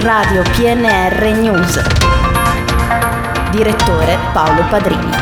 Radio PNR News. Direttore Paolo Padrini.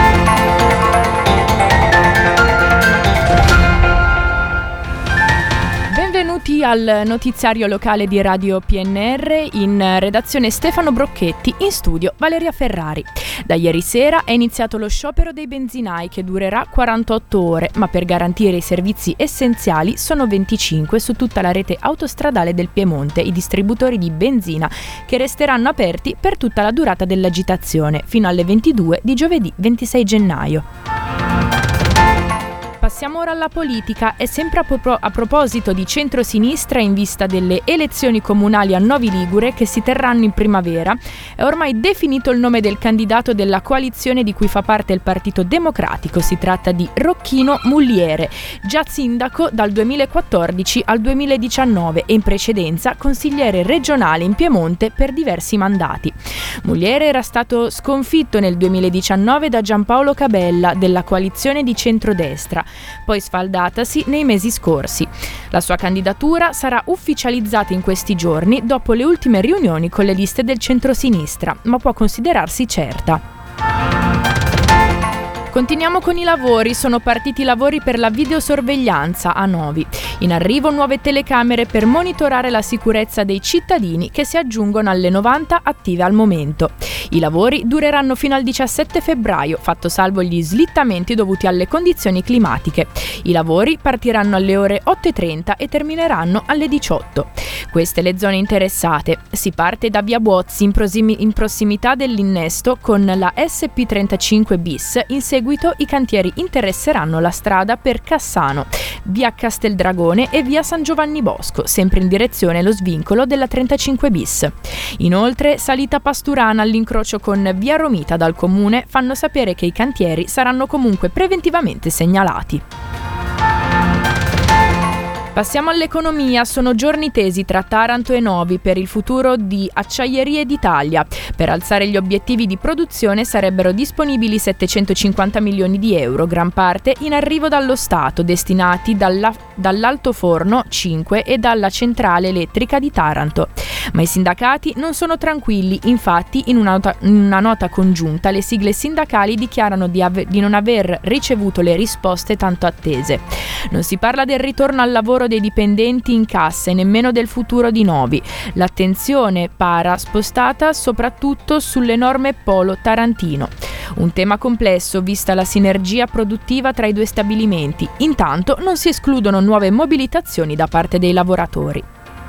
Benvenuti al notiziario locale di Radio PNR, in redazione Stefano Brocchetti, in studio Valeria Ferrari. Da ieri sera è iniziato lo sciopero dei benzinai che durerà 48 ore, ma per garantire i servizi essenziali sono 25 su tutta la rete autostradale del Piemonte i distributori di benzina che resteranno aperti per tutta la durata dell'agitazione, fino alle 22 di giovedì 26 gennaio. Passiamo ora alla politica e sempre a proposito di centrosinistra in vista delle elezioni comunali a Novi Ligure che si terranno in primavera, è ormai definito il nome del candidato della coalizione di cui fa parte il Partito Democratico. Si tratta di Rocchino Muliere, già sindaco dal 2014 al 2019 e in precedenza consigliere regionale in Piemonte per diversi mandati. Muliere era stato sconfitto nel 2019 da Giampaolo Cabella della coalizione di centrodestra, poi sfaldatasi nei mesi scorsi. La sua candidatura sarà ufficializzata in questi giorni dopo le ultime riunioni con le liste del centrosinistra, ma può considerarsi certa. Continuiamo con i lavori. Sono partiti i lavori per la videosorveglianza a Novi. In arrivo nuove telecamere per monitorare la sicurezza dei cittadini che si aggiungono alle 90 attive al momento. I lavori dureranno fino al 17 febbraio, fatto salvo gli slittamenti dovuti alle condizioni climatiche. I lavori partiranno alle ore 8:30 e termineranno alle 18. Queste le zone interessate. Si parte da Via Buozzi in prossimità dell'innesto con la SP35 bis. In seguito i cantieri interesseranno la strada per Cassano, Via Casteldragone e Via San Giovanni Bosco, sempre in direzione allo svincolo della 35 bis. Inoltre, salita Pasturana all'incrocio con Via Romita dal comune fanno sapere che i cantieri saranno comunque preventivamente segnalati. Passiamo all'economia. Sono giorni tesi tra Taranto e Novi per il futuro di Acciaierie d'Italia. Per alzare gli obiettivi di produzione sarebbero disponibili 750 milioni di euro, gran parte in arrivo dallo Stato, destinati dall'altoforno 5 e dalla centrale elettrica di Taranto. Ma i sindacati non sono tranquilli, infatti in una nota congiunta le sigle sindacali dichiarano di non aver ricevuto le risposte tanto attese. Non si parla del ritorno al lavoro dei dipendenti in cassa e nemmeno del futuro di Novi. L'attenzione pare spostata soprattutto sulle norme Polo Tarantino. Un tema complesso vista la sinergia produttiva tra i due stabilimenti. Intanto non si escludono nuove mobilitazioni da parte dei lavoratori.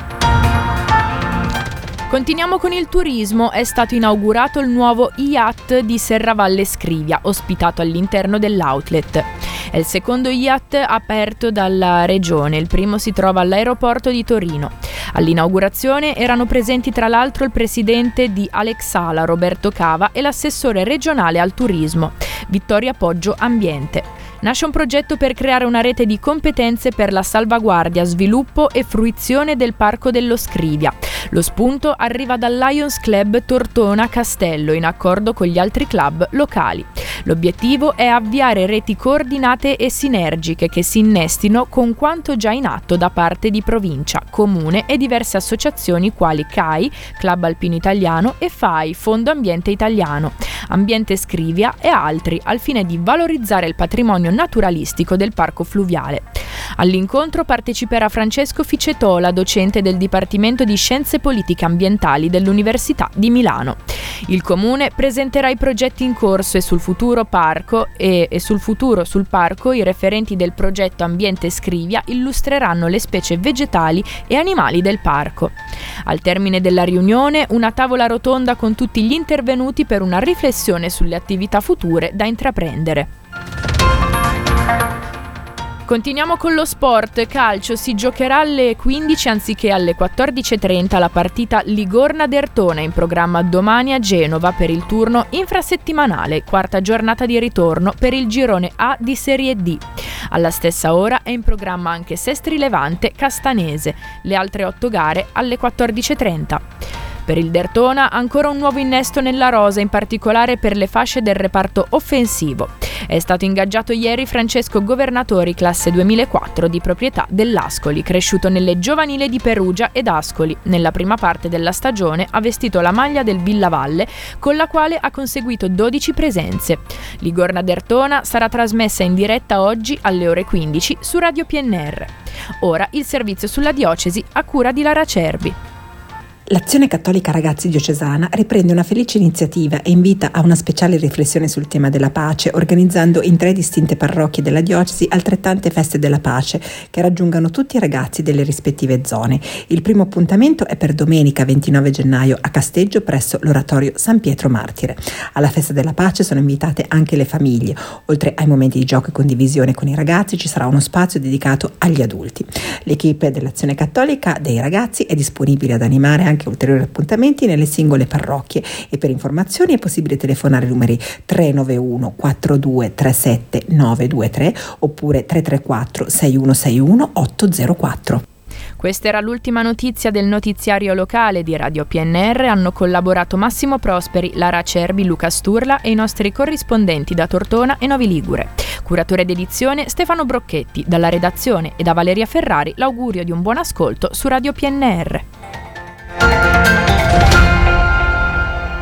Continuiamo con il turismo. È stato inaugurato il nuovo IAT di Serravalle Scrivia, ospitato all'interno dell'outlet. È il secondo IAT aperto dalla regione, il primo si trova all'aeroporto di Torino. All'inaugurazione erano presenti tra l'altro il presidente di Alexala, Roberto Cava, e l'assessore regionale al turismo, Vittoria Poggio Ambiente. Nasce un progetto per creare una rete di competenze per la salvaguardia, sviluppo e fruizione del Parco dello Scrivia. Lo spunto arriva dal Lions Club Tortona Castello, in accordo con gli altri club locali. L'obiettivo è avviare reti coordinate e sinergiche che si innestino con quanto già in atto da parte di provincia, comune e diverse associazioni quali CAI, Club Alpino Italiano, e FAI, Fondo Ambiente Italiano, Ambiente Scrivia e altri, al fine di valorizzare il patrimonio naturalistico del parco fluviale. All'incontro parteciperà Francesco Ficetola, docente del Dipartimento di Scienze Politiche Ambientali dell'Università di Milano. Il comune presenterà i progetti in corso e sul futuro sul parco i referenti del progetto Ambiente Scrivia illustreranno le specie vegetali e animali del parco. Al termine della riunione, una tavola rotonda con tutti gli intervenuti per una riflessione sulle attività future da intraprendere. Continuiamo con lo sport. Calcio. Si giocherà alle 15 anziché alle 14:30 la partita Ligorna-Dertona, in programma domani a Genova per il turno infrasettimanale, quarta giornata di ritorno per il girone A di Serie D. Alla stessa ora è in programma anche Sestri Levante Castanese, le altre 8 gare alle 14:30. Per il Derthona ancora un nuovo innesto nella rosa, in particolare per le fasce del reparto offensivo. È stato ingaggiato ieri Francesco Governatori, classe 2004, di proprietà dell'Ascoli, cresciuto nelle giovanili di Perugia ed Ascoli. Nella prima parte della stagione ha vestito la maglia del Villavalle, con la quale ha conseguito 12 presenze. Ligorna Derthona sarà trasmessa in diretta oggi alle ore 15 su Radio PNR. Ora il servizio sulla diocesi a cura di Lara Cerbi. L'Azione Cattolica Ragazzi Diocesana riprende una felice iniziativa e invita a una speciale riflessione sul tema della pace, organizzando in 3 distinte parrocchie della diocesi altrettante feste della pace che raggiungano tutti i ragazzi delle rispettive zone. Il primo appuntamento è per domenica 29 gennaio a Casteggio presso l'oratorio San Pietro Martire. Alla festa della pace sono invitate anche le famiglie. Oltre ai momenti di gioco e condivisione con i ragazzi ci sarà uno spazio dedicato agli adulti. L'equipe dell'Azione Cattolica dei Ragazzi è disponibile ad animare anche ulteriori appuntamenti nelle singole parrocchie e per informazioni è possibile telefonare ai numeri 391 4237 923 oppure 334 6161 804. Questa era l'ultima notizia del notiziario locale di Radio PNR. Hanno collaborato Massimo Prosperi, Lara Cerbi, Luca Sturla e i nostri corrispondenti da Tortona e Novi Ligure. Curatore d'edizione Stefano Brocchetti. Dalla redazione e da Valeria Ferrari l'augurio di un buon ascolto su Radio PNR.